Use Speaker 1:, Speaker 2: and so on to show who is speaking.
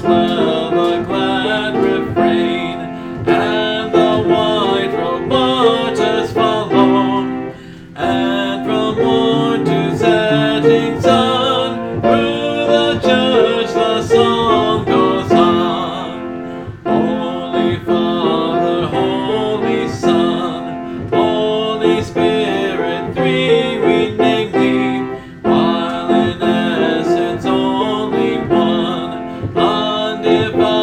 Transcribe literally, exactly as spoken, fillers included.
Speaker 1: swell the glad refrain, and the white robe marches follow, and from morn to setting sun, through the church the song goes on. Holy Father, Holy Son, Holy Spirit, three we name thee, while in essence only one, undivided.